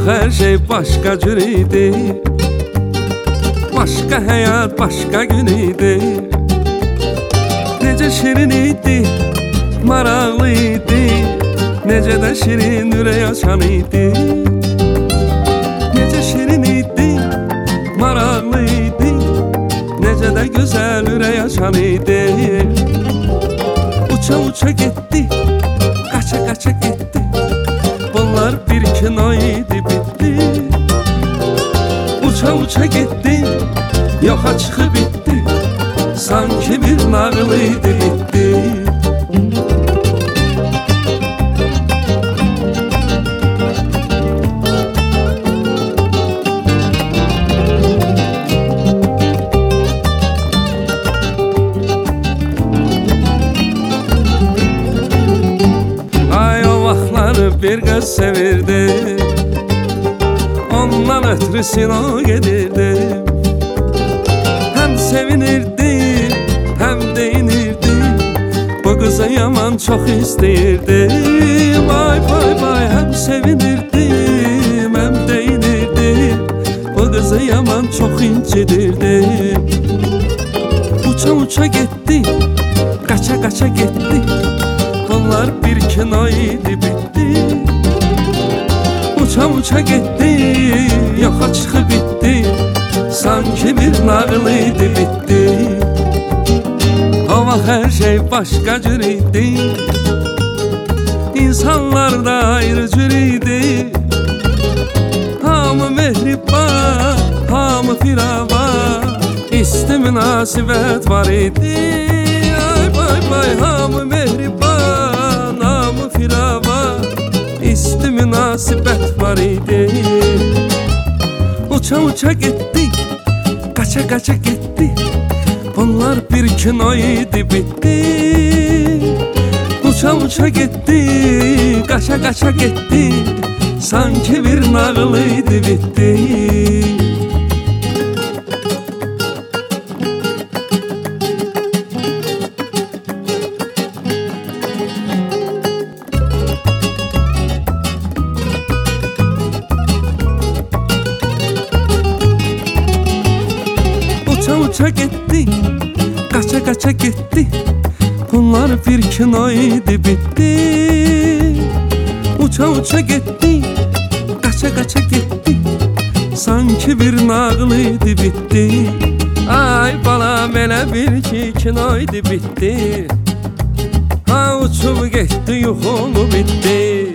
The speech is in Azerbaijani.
her şey başka cür idi. Başka hayat, başka gün idi. Nece şirin idi, maraqlı idi. Nece də şirin ürək açan idi. Nece şirin idi, maraqlı idi. Nece də gözəl ürək açan idi. Uça uça getdi, qaça qaça getdi. Bunlar bir kino idi, bitti. Uça uça getdi, yoxa çıxıb bitdi. Sanki bir nağıl idi, bitti. Bir qız sevirdi, ondan ötürü sino gedirdi. Hem sevinirdi, hem deyinirdi. Bu kızı yaman çok istəyirdi. Vay vay vay, hem sevinirdim, hem deyinirdim. Bu kızı yaman çok incidirdim. Uça uça gitti, qaça qaça gitti. Bunlar bir kino idi, bitti. Uça uça getdi, yoxa çıxıb bitdi. Sanki bir nağıl idi, bitti. O vaxt hər şey başqa cür idi. İnsanlar da ayrı cür idi. Hamı mehriban, hamı firava. İsti münasibət var idi. Ay bay bay, hamı mehriban, hamı firava. İsti münasibət var idi. Uça uça getdi, qaça qaça getdi. Bunlar bir kino idi, bitti. Uça uça getdi, qaça qaça getdi. Sanki bir nağıl idi, bitti. Uça uça getdi, qaça qaça getdi. Bunlar bir kino idi, bitti. Uça uça getdi, qaça qaça getdi. Sanki bir nağıl idi, bitti. Ay balam, elə bir ki kino idi, bitti. Ha uçub getdi, yuxulu bitdi.